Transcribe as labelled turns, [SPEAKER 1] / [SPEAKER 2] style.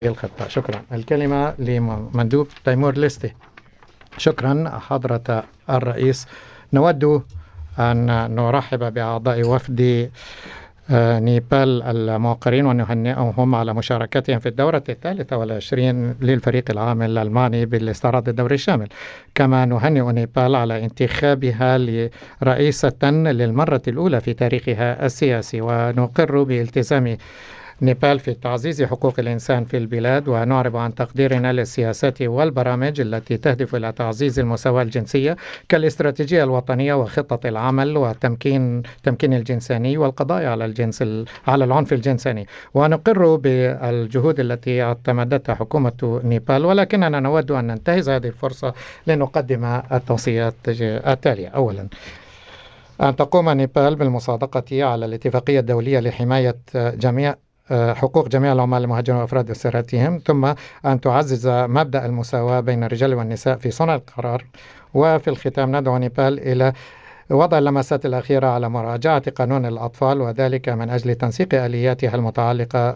[SPEAKER 1] الخطة. شكرا. الكلمة لمندوب تيمور ليستي. شكرا حضرة الرئيس. نود أن نرحب بأعضاء وفد نيبال الموقرين ونهنئهم على مشاركتهم في الدورة 23 للفريق العام الألماني بالاستعراض الدوري الشامل. كما نهنئ نيبال على انتخابها لرئيسة للمرة الأولى في تاريخها السياسي، ونقر بالتزام نيبال في تعزيز حقوق الإنسان في البلاد، ونعرب عن تقديرنا للسياسات والبرامج التي تهدف إلى تعزيز المساواة الجنسية كالاستراتيجية الوطنية وخطة العمل وتمكين الجنساني والقضاء على العنف الجنساني. ونقر بالجهود التي اعتمدتها حكومة نيبال، ولكننا نود أن ننتهز هذه الفرصة لنقدم التوصيات التالية. أولا، أن تقوم نيبال بالمصادقة على الاتفاقية الدولية لحماية حقوق جميع العمال المهاجرين وأفراد أسرتهم، ثم أن تعزز مبدأ المساواة بين الرجال والنساء في صنع القرار. وفي الختام ندعو نيبال إلى وضع اللمسات الأخيرة على مراجعة قانون الأطفال، وذلك من أجل تنسيق آلياتها المتعلقة